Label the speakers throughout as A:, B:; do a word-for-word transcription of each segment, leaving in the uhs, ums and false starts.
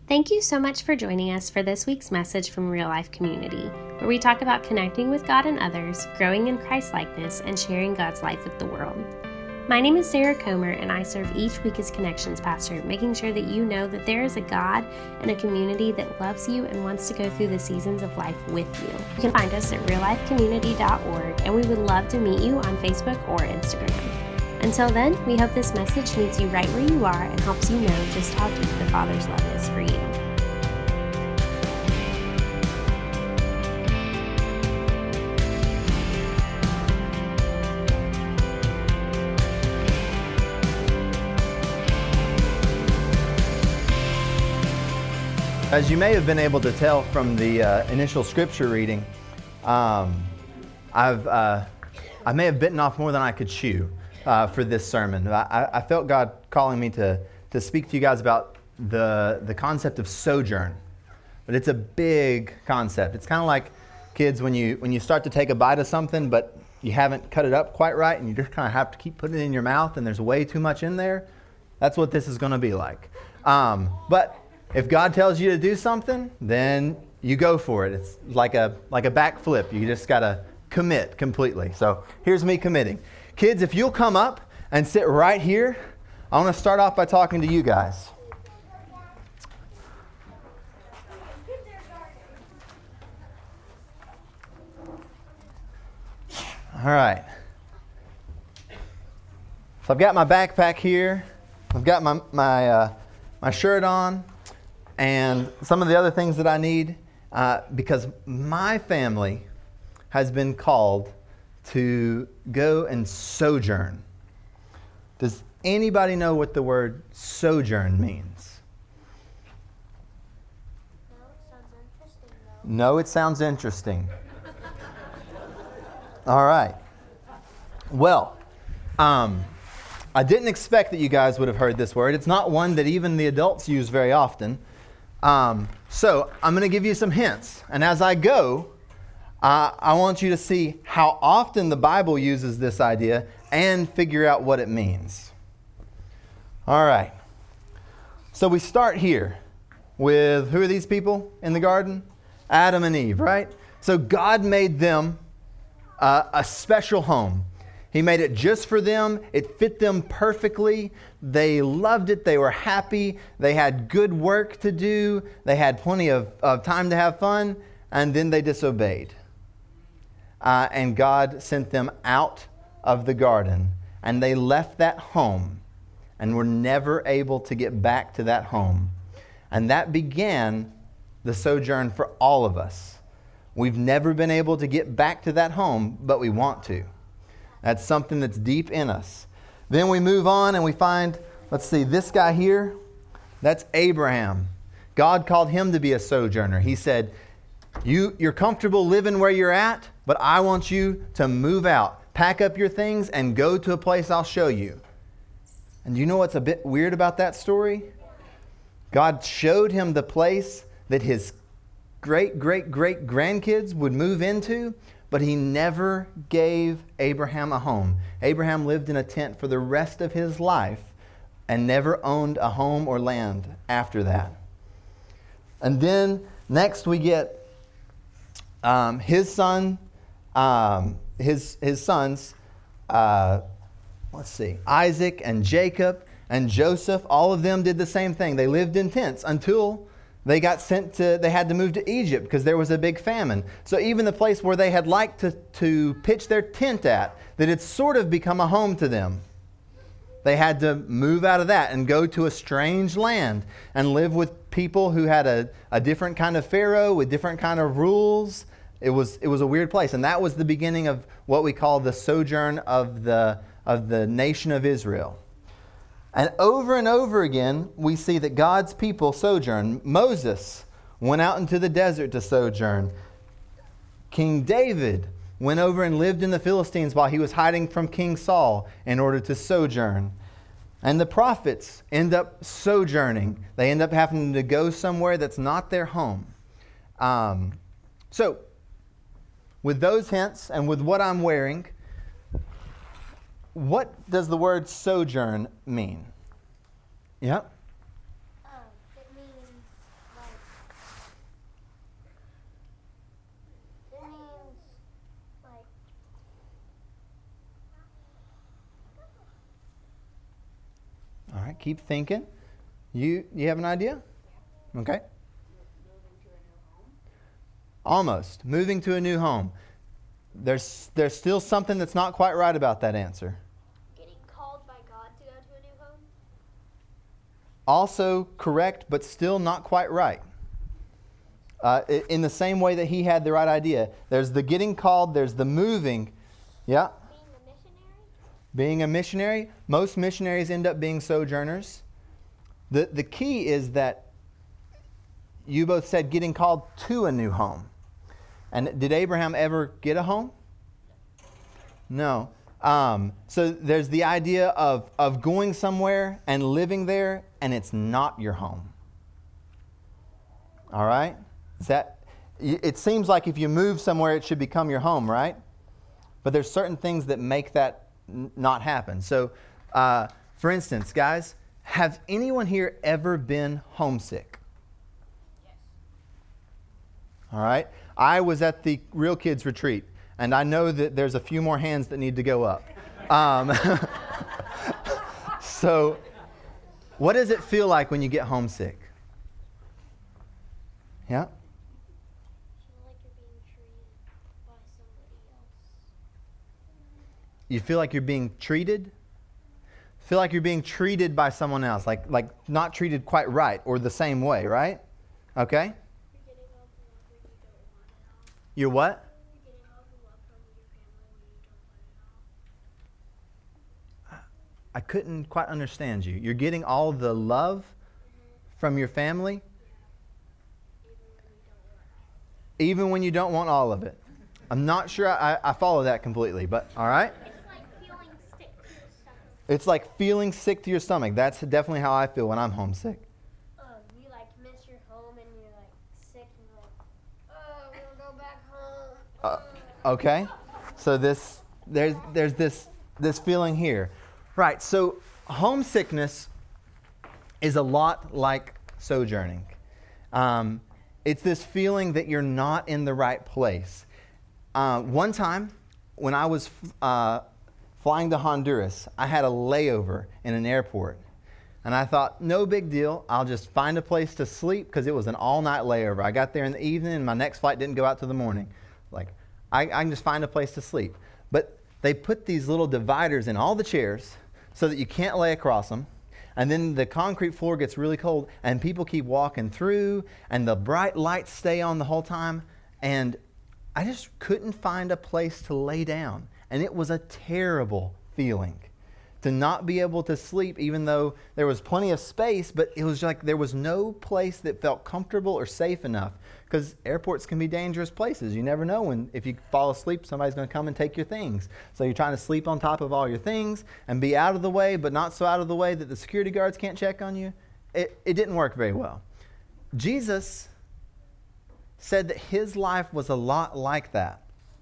A: Thank you so much for joining us for this week's message from Real Life Community, where we talk about connecting with God and others, growing in Christ-likeness, and sharing God's life with the world. My name is Sarah Comer, and I serve each week as Connections Pastor, making sure that you know that there is a God and a community that loves you and wants to go through the seasons of life with you. You can find us at real life community dot org, and we would love to meet you on Facebook or Instagram. Until then, we hope this message meets you right where you are and helps you know just how deep the Father's love is for you.
B: As you may have been able to tell from the uh, initial scripture reading, um, I've uh, I may have bitten off more than I could chew uh, for this sermon. I, I felt God calling me to to speak to you guys about the the concept of sojourn, but it's a big concept. It's kind of like kids when you when you start to take a bite of something, but you haven't cut it up quite right, and you just kind of have to keep putting it in your mouth, and there's way too much in there. That's what this is going to be like. Um, but if God tells you to do something, then you go for it. It's like a like a backflip. You just got to commit completely. So here's me committing. Kids, if you'll come up and sit right here, I want to start off by talking to you guys. All right. So I've got my backpack here. I've got my my uh, my shirt on. And some of the other things that I need, uh, because my family has been called to go and sojourn. Does anybody know what the word sojourn means? No, it sounds interesting. No, it sounds interesting. All right. Well, um, I didn't expect that you guys would have heard this word. It's not one that even the adults use very often. Um, so I'm going to give you some hints. And as I go, uh, I want you to see how often the Bible uses this idea and figure out what it means. All right. So we start here with, who are these people in the garden? Adam and Eve, right? So God made them uh, a special home. He made it just for them. It fit them perfectly. They loved it. They were happy. They had good work to do. They had plenty of, of time to have fun. And then they disobeyed. Uh, and God sent them out of the garden. And they left that home and were never able to get back to that home. And that began the sojourn for all of us. We've never been able to get back to that home, but we want to. That's something that's deep in us. Then we move on and we find, let's see, this guy here, that's Abraham. God called him to be a sojourner. He said, you, you're comfortable living where you're at, but I want you to move out. Pack up your things and go to a place I'll show you. And you know what's a bit weird about that story? God showed him the place that his great, great, great grandkids would move into, but he never gave Abraham a home. Abraham lived in a tent for the rest of his life and never owned a home or land after that. And then next we get um, his son, um, his his sons, uh, let's see, Isaac and Jacob and Joseph. All of them did the same thing. They lived in tents until they got sent to, they had to move to Egypt because there was a big famine. So even the place where they had liked to, to pitch their tent at, that had sort of become a home to them, they had to move out of that and go to a strange land and live with people who had a, a different kind of Pharaoh with different kind of rules. It was it was a weird place. And that was the beginning of what we call the sojourn of the of the nation of Israel. And over and over again, we see that God's people sojourn. Moses went out into the desert to sojourn. King David went over and lived in the Philistines while he was hiding from King Saul in order to sojourn. And the prophets end up sojourning. They end up having to go somewhere that's not their home. Um, so, with those hints and with what I'm wearing, what does the word sojourn mean? Yep.
C: Oh, it means
B: right, keep thinking. You you have an idea? Okay. Almost. Moving to a new home. There's there's still something that's not quite right about that answer.
C: Getting called by God to go to a new home?
B: Also correct, but still not quite right. Uh, in the same way that he had the right idea. There's the getting called, there's the moving. Yeah?
C: Being a missionary?
B: Being a missionary. Most missionaries end up being sojourners. The, the key is that you both said getting called to a new home. And did Abraham ever get a home? No. Um, so there's the idea of, of going somewhere and living there, and it's not your home. All right? Is that, it seems like if you move somewhere, it should become your home, right? But there's certain things that make that n- not happen. So, uh, for instance, guys, have anyone here ever been homesick?
C: Yes.
B: All right. I was at the Real Kids retreat, and I know that there's a few more hands that need to go up. Um, so, what does it feel like when you get homesick? Yeah?
C: I feel like you're being treated by somebody else.
B: You feel like you're being treated? Feel like you're being treated by someone else, like like not treated quite right or the same way, right? Okay?
C: You're getting all the love when you don't want it all.
B: You're what?
C: You're getting all the love from your family when you don't want it all.
B: I couldn't quite understand you. You're getting all the love
C: Mm-hmm.
B: from your family,
C: Yeah. Even when you don't want all of it.
B: even when you don't want all of it. I'm not sure I, I follow that completely, but all right?
C: It's like feeling sick to your stomach.
B: It's like feeling sick to your stomach. That's definitely how I feel when I'm homesick.
C: Um, you like miss your home and you're like sick and you're like, oh, I want to go back home.
B: Uh, okay? So this there's there's this this feeling here. Right. So homesickness is a lot like sojourning. Um, it's this feeling that you're not in the right place. Uh, one time, when I was uh, flying to Honduras, I had a layover in an airport. And I thought, no big deal. I'll just find a place to sleep because it was an all-night layover. I got there in the evening and my next flight didn't go out till the morning. Like, I, I can just find a place to sleep. But they put these little dividers in all the chairs so that you can't lay across them. And then the concrete floor gets really cold and people keep walking through and the bright lights stay on the whole time. And I just couldn't find a place to lay down. And it was a terrible feeling to not be able to sleep, even though there was plenty of space, but it was like there was no place that felt comfortable or safe enough, because airports can be dangerous places. You never know when, if you fall asleep, somebody's going to come and take your things. So you're trying to sleep on top of all your things and be out of the way, but not so out of the way that the security guards can't check on you. It, it didn't work very well. Jesus said that his life was a lot like that.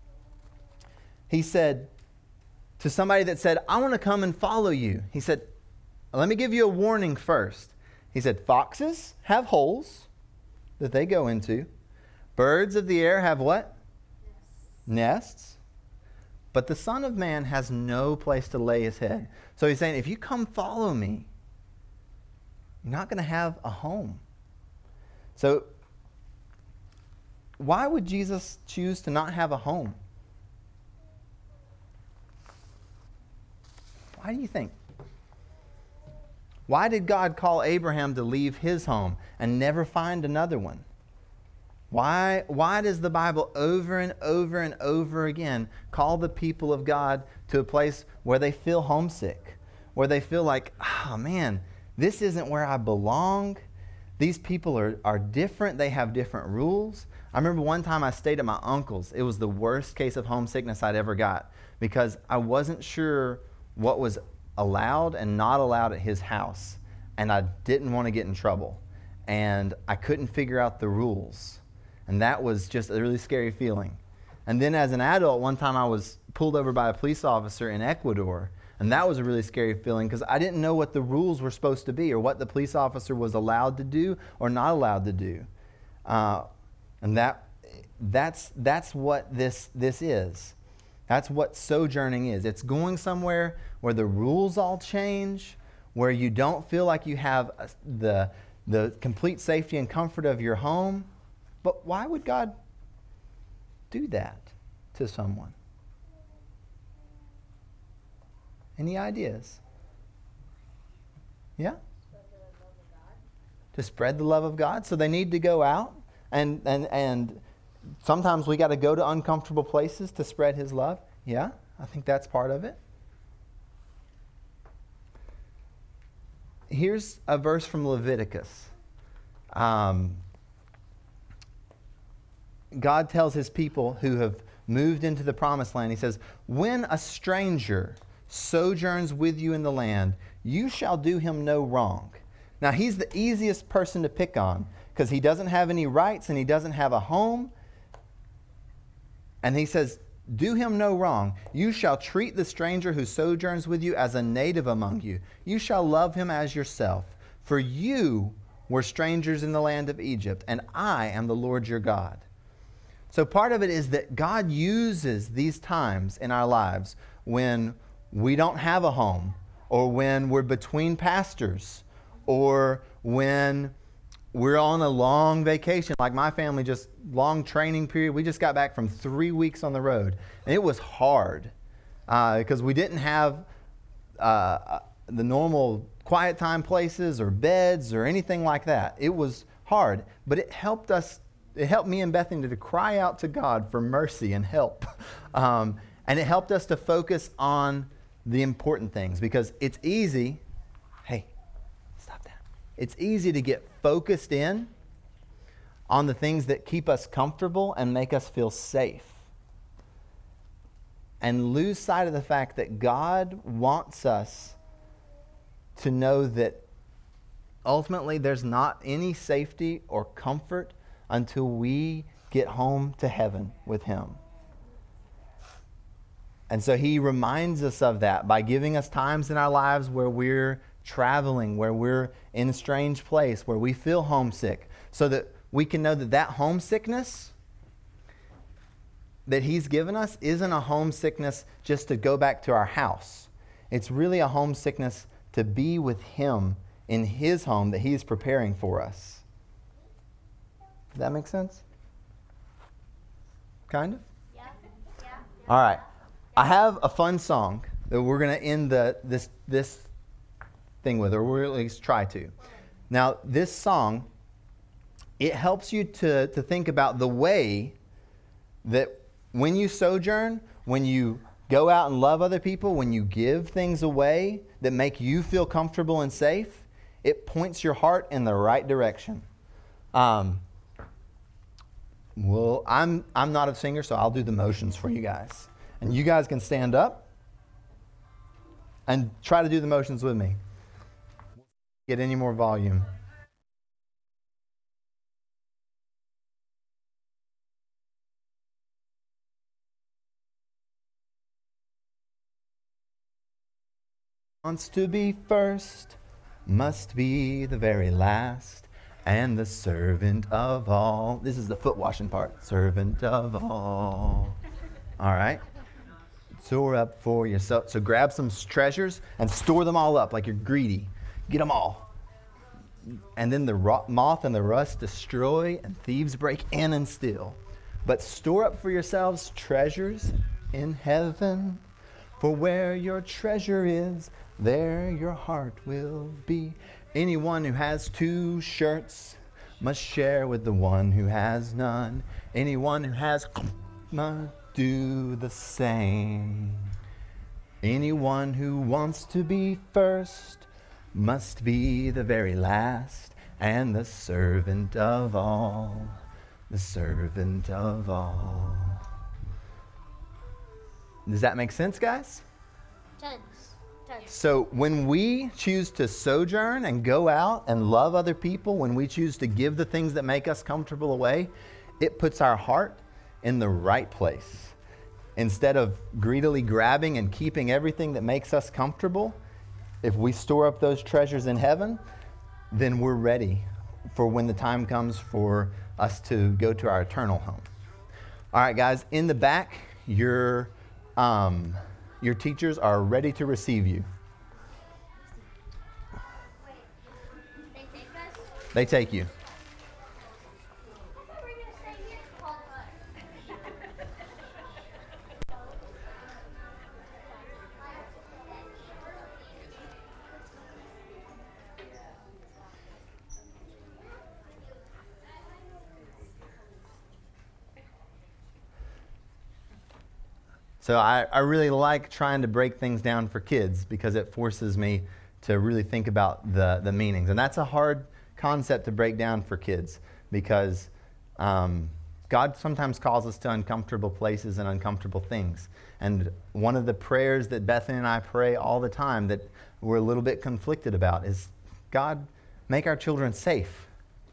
B: He said, to somebody that said, I want to come and follow you. He said, let me give you a warning first. He said, foxes have holes that they go into. Birds of the air have what? Nests. Nests. But the Son of Man has no place to lay his head. So he's saying, if you come follow me, you're not going to have a home. So why would Jesus choose to not have a home? Why do you think? Why did God call Abraham to leave his home and never find another one? Why, why does the Bible over and over and over again call the people of God to a place where they feel homesick, where they feel like, oh man, this isn't where I belong. These people are, are different. They have different rules. I remember one time I stayed at my uncle's. It was the worst case of homesickness I'd ever got because I wasn't sure what was allowed and not allowed at his house. And I didn't want to get in trouble. And I couldn't figure out the rules. And that was just a really scary feeling. And then as an adult, one time I was pulled over by a police officer in Ecuador. And that was a really scary feeling because I didn't know what the rules were supposed to be or what the police officer was allowed to do or not allowed to do. Uh, and that that's that's what this this is. That's what sojourning is. It's going somewhere where the rules all change, where you don't feel like you have a, the, the complete safety and comfort of your home. But why would God do that to someone? Any ideas? Yeah? To spread the love of God. So they need to go out, and and and sometimes we got to go to uncomfortable places to spread his love. Yeah, I think that's part of it. Here's a verse from Leviticus. Um, God tells his people who have moved into the promised land, he says, when a stranger sojourns with you in the land, you shall do him no wrong. Now, he's the easiest person to pick on because he doesn't have any rights and he doesn't have a home. And he says, do him no wrong. You shall treat the stranger who sojourns with you as a native among you. You shall love him as yourself. For you were strangers in the land of Egypt, and I am the Lord your God. So part of it is that God uses these times in our lives when we don't have a home, or when we're between pastors, or when we're on a long vacation, like my family, just long training period. We just got back from three weeks on the road. And it was hard uh, because we didn't have uh, the normal quiet time places or beds or anything like that. It was hard, but it helped us. It helped me and Bethany to cry out to God for mercy and help. Um, and it helped us to focus on the important things, because it's easy. Hey, stop that. It's easy to get focused in on the things that keep us comfortable and make us feel safe, and lose sight of the fact that God wants us to know that ultimately there's not any safety or comfort until we get home to heaven with him. And so he reminds us of that by giving us times in our lives where we're traveling, where we're in a strange place, where we feel homesick, so that we can know that that homesickness that he's given us isn't a homesickness just to go back to our house. It's really a homesickness to be with him in his home that he's preparing for us. Does that make sense? Kind of?
C: Yeah. Yeah.
B: All right. I have a fun song that we're going to end the this this thing with, or we'll at least try to. Now, this song, it helps you to, to think about the way that when you sojourn, when you go out and love other people, when you give things away that make you feel comfortable and safe, it points your heart in the right direction. Um, well, I'm I'm not a singer, so I'll do the motions for you guys. And you guys can stand up and try to do the motions with me. Get any more volume. Wants to be first, must be the very last, and the servant of all. This is the foot washing part. Servant of all. All right. Store up for yourself. So grab some treasures and store them all up like you're greedy. Get them all. And then the ro- moth and the rust destroy, and thieves break in and steal. But store up for yourselves treasures in heaven. For where your treasure is, there your heart will be. Anyone who has two shirts must share with the one who has none. Anyone who has must do the same. Anyone who wants to be first must be the very last, and the servant of all. The servant of all. Does that make sense, guys?
C: Tons. Tons.
B: So when we choose to sojourn and go out and love other people, when we choose to give the things that make us comfortable away, it puts our heart in the right place. Instead of greedily grabbing and keeping everything that makes us comfortable, if we store up those treasures in heaven, then we're ready for when the time comes for us to go to our eternal home. All right, guys, in the back, your um, your teachers are ready to receive you. They take you. So I, I really like trying to break things down for kids because it forces me to really think about the, the meanings. And that's a hard concept to break down for kids because um, God sometimes calls us to uncomfortable places and uncomfortable things. And one of the prayers that Bethany and I pray all the time that we're a little bit conflicted about is, God, make our children safe.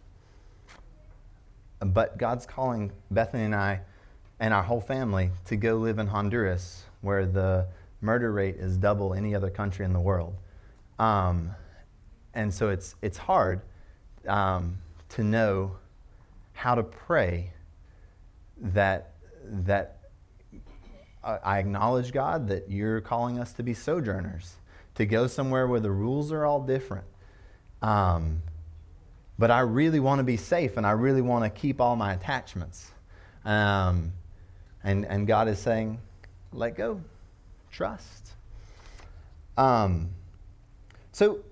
B: But God's calling Bethany and I and our whole family to go live in Honduras, where the murder rate is double any other country in the world. Um, and so it's it's hard um, to know how to pray that that I acknowledge, God, that you're calling us to be sojourners, to go somewhere where the rules are all different. Um, but I really want to be safe, and I really want to keep all my attachments. Um, And and God is saying, let go, trust. Um, so,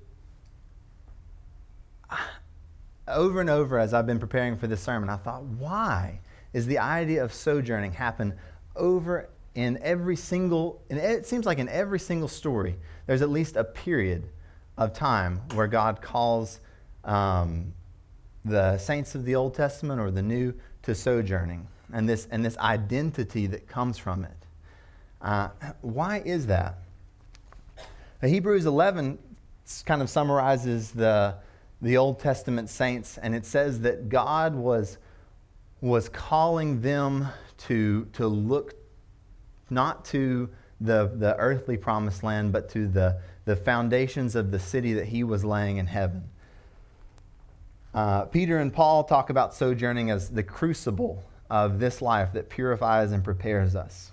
B: over and over as I've been preparing for this sermon, I thought, why is the idea of sojourning happen over in every single, and it seems like in every single story, there's at least a period of time where God calls um, the saints of the Old Testament or the New to sojourning. And this and this identity that comes from it. Uh, why is that? Hebrews eleven kind of summarizes the the Old Testament saints, and it says that God was was calling them to to look not to the the earthly promised land, but to the the foundations of the city that He was laying in heaven. Uh, Peter and Paul talk about sojourning as the crucible of this life that purifies and prepares us.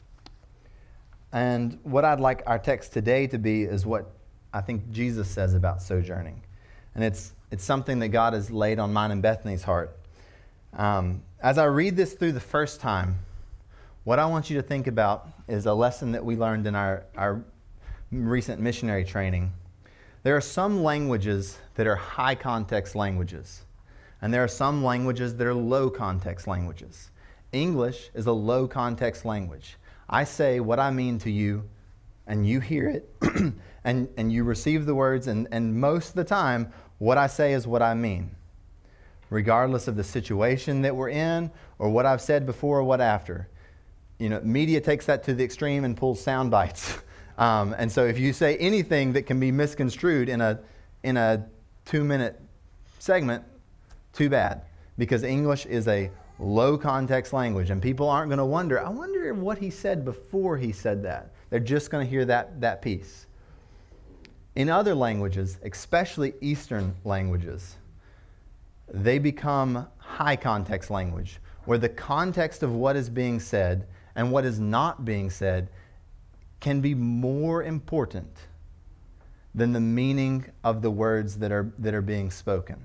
B: And what I'd like our text today to be is what I think Jesus says about sojourning. And it's it's something that God has laid on mine and Bethany's heart. Um, as I read this through the first time, what I want you to think about is a lesson that we learned in our, our recent missionary training. There are some languages that are high context languages. And there are some languages that are low context languages. English is a low context language. I say what I mean to you, and you hear it, and, and you receive the words, and, and most of the time, what I say is what I mean, regardless of the situation that we're in, or what I've said before or what after. You know, media takes that to the extreme and pulls sound bites. Um, and so if you say anything that can be misconstrued in a in a two-minute segment, too bad, because English is a low context language, and people aren't going to wonder, I wonder what he said before he said that. They're just going to hear that, that piece. In other languages, especially Eastern languages, they become high context language, where the context of what is being said and what is not being said can be more important than the meaning of the words that are that are being spoken.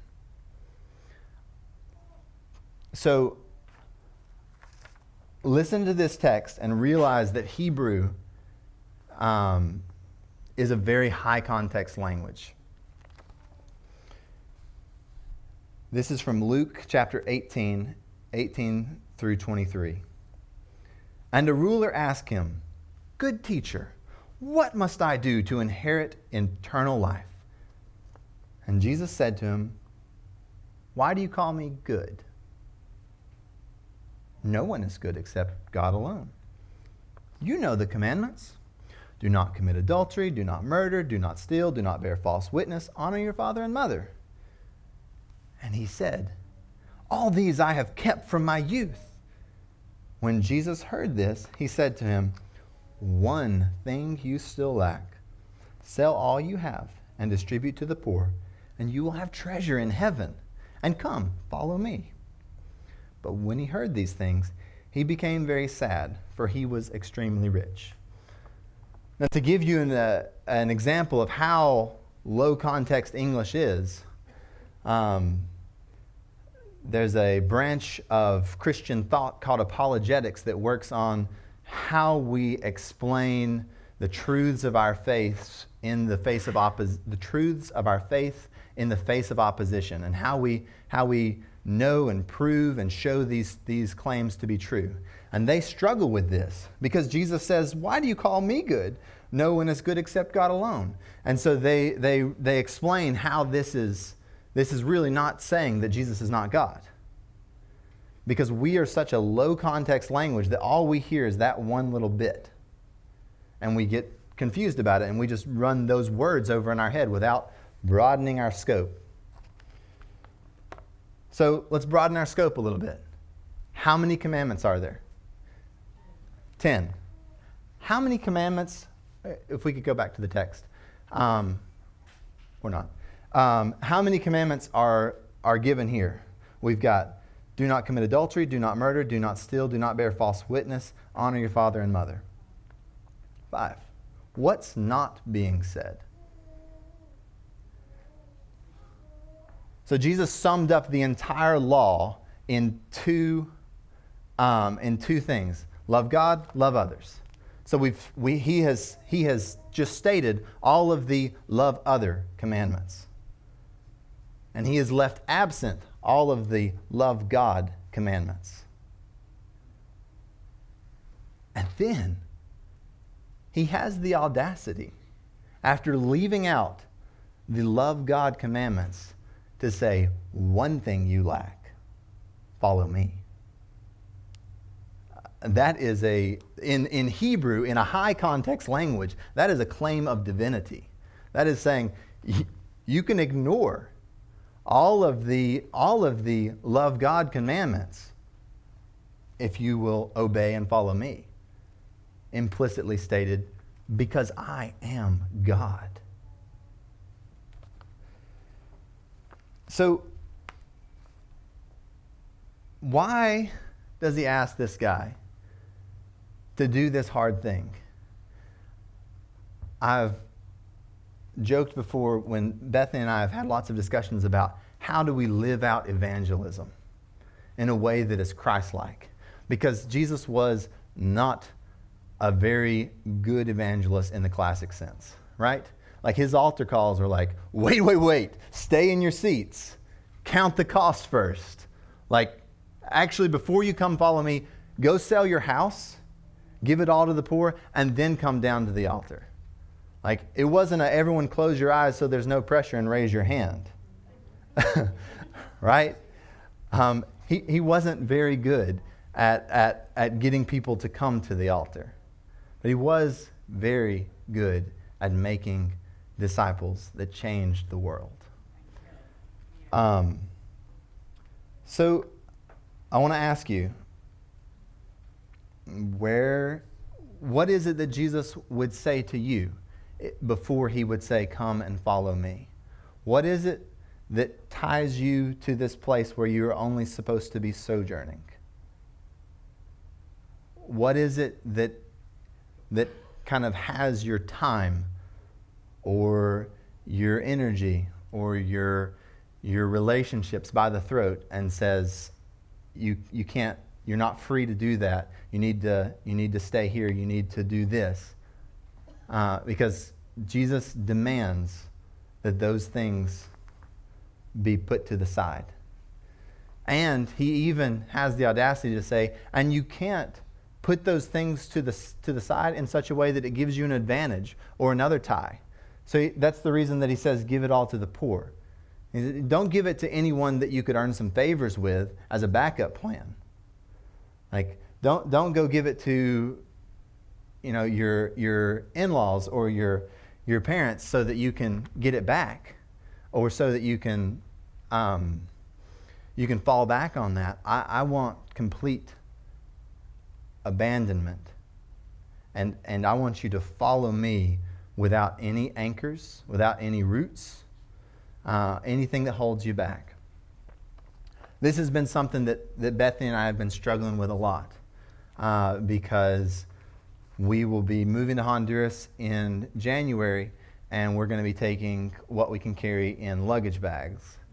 B: So, listen to this text and realize that Hebrew um, is a very high context language. This is from Luke chapter eighteen, eighteen through twenty-three. And a ruler asked him, "Good teacher, what must I do to inherit eternal life?" And Jesus said to him, "Why do you call me good? No one is good except God alone. You know the commandments. Do not commit adultery, do not murder, do not steal, do not bear false witness, honor your father and mother." And he said, "All these I have kept from my youth." When Jesus heard this, he said to him, "One thing you still lack. Sell all you have and distribute to the poor, and you will have treasure in heaven. And come, follow me." But when he heard these things, he became very sad, for he was extremely rich. Now, to give you an, uh, an example of how low context English is, Um, there's a branch of Christian thought called apologetics that works on how we explain the truths of our faiths in the face of oppos- the truths of our faith in the face of opposition, and how we how we know and prove and show these these claims to be true. And they struggle with this because Jesus says, "Why do you call me good? No one is good except God alone." And so they they they explain how this is this is really not saying that Jesus is not God. Because we are such a low context language that all we hear is that one little bit. And we get confused about it, and we just run those words over in our head without broadening our scope. So let's broaden our scope a little bit. How many commandments are there? Ten. How many commandments, if we could go back to the text, um, or not. Um, how many commandments are, are given here? We've got, do not commit adultery, do not murder, do not steal, do not bear false witness, honor your father and mother. Five. What's not being said? So Jesus summed up the entire law in two, um, in two things: love God, love others. So we've we he has he has just stated all of the love other commandments, and he has left absent all of the love God commandments. And then he has the audacity, after leaving out the love God commandments, to say, one thing you lack, follow me. That is a, in, in Hebrew, in a high context language, that is a claim of divinity. That is saying, you can ignore all of the, all of the love God commandments if you will obey and follow me. Implicitly stated, because I am God. So, why does he ask this guy to do this hard thing? I've joked before when Bethany and I have had lots of discussions about how do we live out evangelism in a way that is Christ-like. Because Jesus was not a very good evangelist in the classic sense, right? Like his altar calls are like, wait, wait, wait, stay in your seats. Count the cost first. Like, actually, before you come follow me, go sell your house, give it all to the poor, and then come down to the altar. Like, it wasn't a everyone close your eyes so there's no pressure and raise your hand. Right? Um, he, he wasn't very good at, at, at getting people to come to the altar. But he was very good at making disciples that changed the world. Um, so I want to ask you, where, what is it that Jesus would say to you before he would say, come and follow me? What is it that ties you to this place where you're only supposed to be sojourning? What is it that that kind of has your time or your energy or your your relationships by the throat and says you you can't, you're not free to do that. You need to you need to stay here. You need to do this. Uh, because Jesus demands that those things be put to the side. And he even has the audacity to say, and you can't put those things to the to the side in such a way that it gives you an advantage or another tie. So he, that's the reason that he says, give it all to the poor. He says, don't give it to anyone that you could earn some favors with as a backup plan. Like, don't don't go give it to, you know, your your in-laws or your your parents so that you can get it back, or so that you can um, you can fall back on that. I, I want complete abandonment, and and I want you to follow me without any anchors, without any roots, uh, anything that holds you back. This has been something that, that Bethany and I have been struggling with a lot, uh, because we will be moving to Honduras in January, and we're going to be taking what we can carry in luggage bags.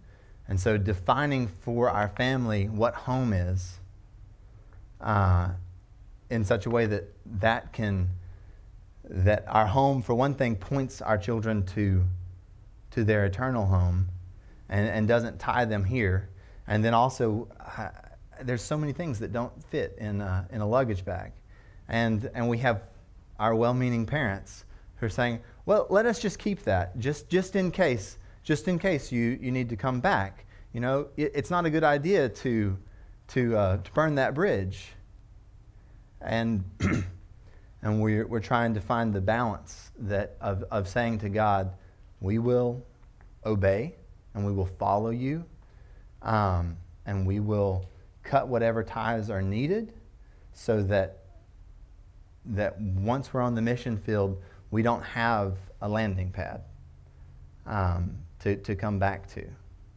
B: And so defining for our family what home is uh, in such a way that that can, that our home, for one thing, points our children to, to their eternal home and, and doesn't tie them here. And then also, uh, there's so many things that don't fit in a, in a luggage bag. And, and we have our well-meaning parents who are saying, well, let us just keep that, just, just in case, just in case you, you need to come back. You know, it, it's not a good idea to, to, uh, to burn that bridge. And, and we're, we're trying to find the balance that of, of saying to God, we will obey and we will follow you, um, and we will cut whatever ties are needed so that that once we're on the mission field, we don't have a landing pad um, to, to come back to.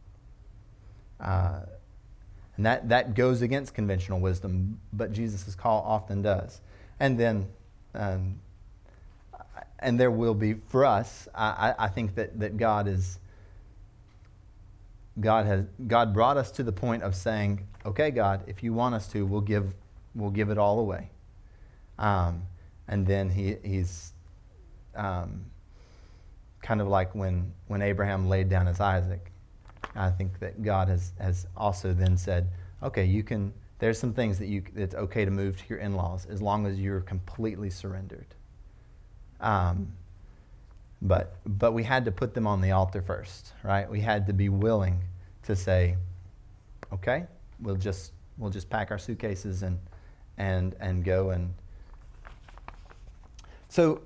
B: Uh, and that, that goes against conventional wisdom, but Jesus' call often does. And then, um, and there will be, for us, I, I think that, that God is, God has, God brought us to the point of saying, okay, God, if you want us to, we'll give, we'll give it all away. Um, and then he, he's um, kind of like when, when Abraham laid down his Isaac. I think that God has, has also then said, okay, you can, there's some things that you, it's okay to move to your in-laws as long as you're completely surrendered. Um, but, but we had to put them on the altar first, right? We had to be willing to say, okay, we'll just, we'll just pack our suitcases and, and, and go. And so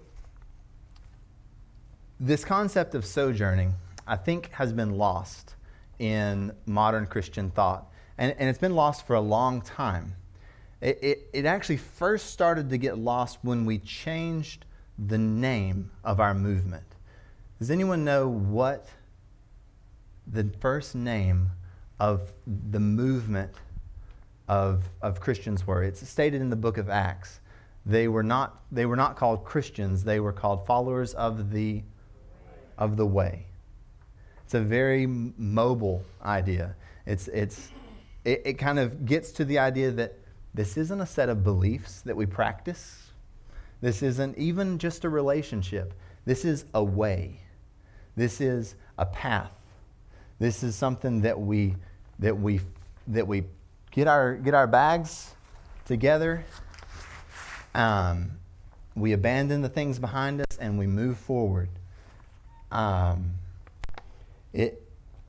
B: this concept of sojourning, I think, has been lost in modern Christian thought. And, and it's been lost for a long time. It, it, it actually first started to get lost when we changed the name of our movement. Does anyone know what the first name of the movement of, of Christians were? It's stated in the book of Acts. They were not, they were not called Christians. They were called followers of the, of the way. It's a very mobile idea. It's, it's, it, it kind of gets to the idea that this isn't a set of beliefs that we practice. This isn't even just a relationship. This is a way. This is a path. This is something that we that we that we get our get our bags together. Um, we abandon the things behind us and we move forward. Um, it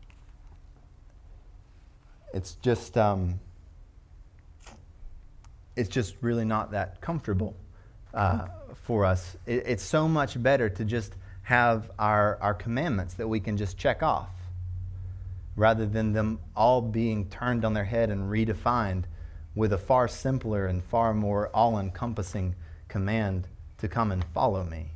B: it's just um, it's just really not that comfortable uh, for us. It, it's so much better to just have our, our commandments that we can just check off, rather than them all being turned on their head and redefined with a far simpler and far more all-encompassing command to come and follow me,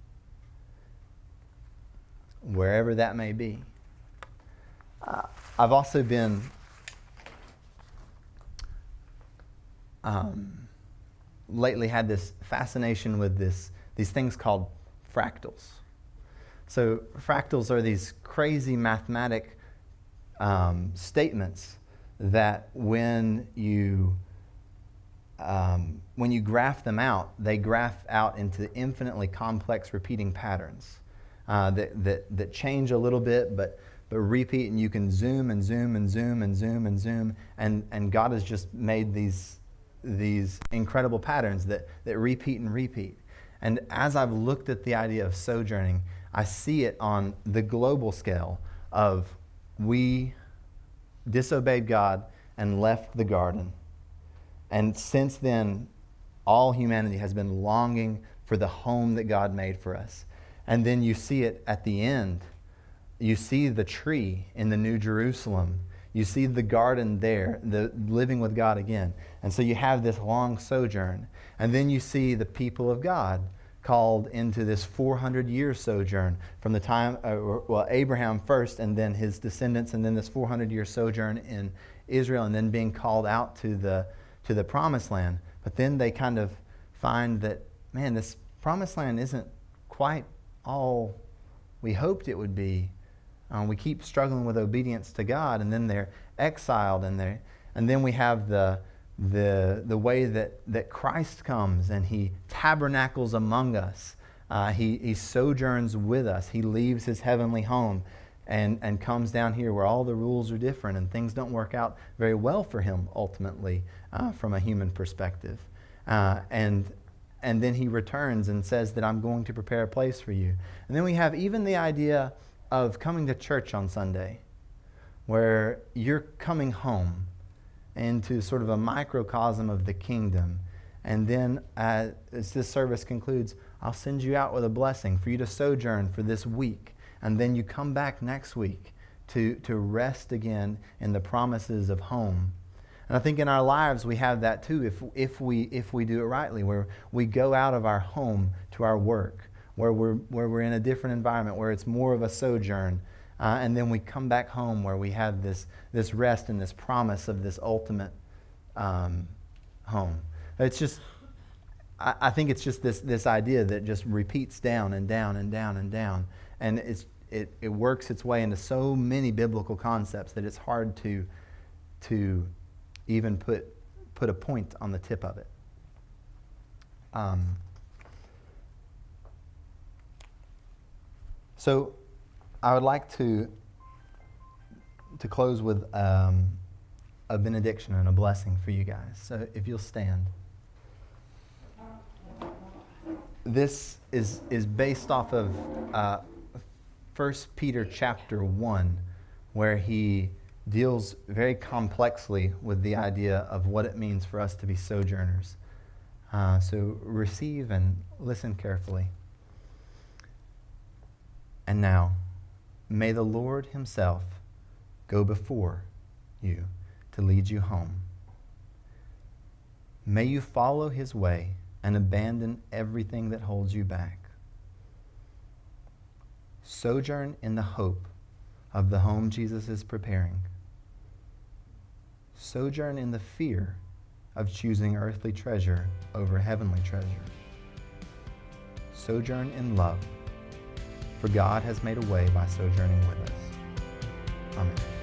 B: wherever that may be. Uh, I've also been um, lately had this fascination with this these things called fractals. So fractals are these crazy mathematic um, statements that when you um, when you graph them out, they graph out into infinitely complex repeating patterns uh, that, that that change a little bit, but but repeat, and you can zoom and zoom and zoom and zoom and zoom, and and God has just made these these incredible patterns that that repeat and repeat. And as I've looked at the idea of sojourning, I see it on the global scale of we disobeyed God and left the garden. And since then, all humanity has been longing for the home that God made for us. And then you see it at the end. You see the tree in the New Jerusalem. You see the garden there, the living with God again. And so you have this long sojourn. And then you see the people of God called into this four hundred year sojourn from the time, uh, well, Abraham first, and then his descendants, and then this four hundred year sojourn in Israel, and then being called out to the to the promised land. But then they kind of find that, man, this promised land isn't quite all we hoped it would be. Um, we keep struggling with obedience to God, and then they're exiled, and they and then we have the the the way that, that Christ comes and he tabernacles among us. Uh, he, he sojourns with us. He leaves his heavenly home and, and comes down here where all the rules are different and things don't work out very well for him ultimately uh, from a human perspective. Uh, and and then he returns and says that I'm going to prepare a place for you. And then we have even the idea of coming to church on Sunday, where you're coming home into sort of a microcosm of the kingdom. And then uh, as this service concludes, I'll send you out with a blessing for you to sojourn for this week. And then you come back next week to, to rest again in the promises of home. And I think in our lives we have that too, if, if, we, if we do it rightly, where we go out of our home to our work, where we're, where we're in a different environment, where it's more of a sojourn. Uh, and then we come back home where we have this, this rest and this promise of this ultimate um, home. It's just, I, I think it's just this, this idea that just repeats down and down and down and down. And it's, it, it works its way into so many biblical concepts that it's hard to, to even put, put a point on the tip of it. Um, so I would like to, to close with um, a benediction and a blessing for you guys. So if you'll stand. This is, is based off of uh, First Peter chapter one, where he deals very complexly with the idea of what it means for us to be sojourners. Uh, so receive and listen carefully. And now, may the Lord himself go before you to lead you home. May you follow his way and abandon everything that holds you back. Sojourn in the hope of the home Jesus is preparing. Sojourn in the fear of choosing earthly treasure over heavenly treasure. Sojourn in love, for God has made a way by sojourning with us. Amen.